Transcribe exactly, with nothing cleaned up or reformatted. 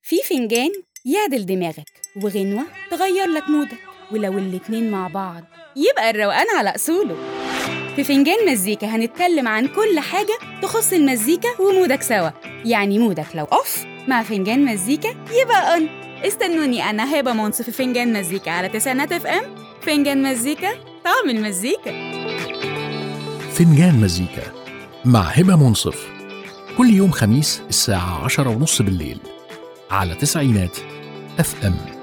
في فنجان يعدل دماغك وغنوة تغير لك مودك، ولو الاتنين مع بعض يبقى الروقان على أصوله. في فنجان مزيكا هنتكلم عن كل حاجة تخص المزيكا ومودك سوا، يعني مودك لو أوف مع فنجان مزيكا يبقى أون. استنوني أنا هبة منصف في فنجان مزيكا على تسعينات اف ام. فنجان مزيكا، طعم المزيكا. فنجان مزيكا مع هبة منصف كل يوم خميس الساعة عشرة ونص بالليل على تسعينات اف ام.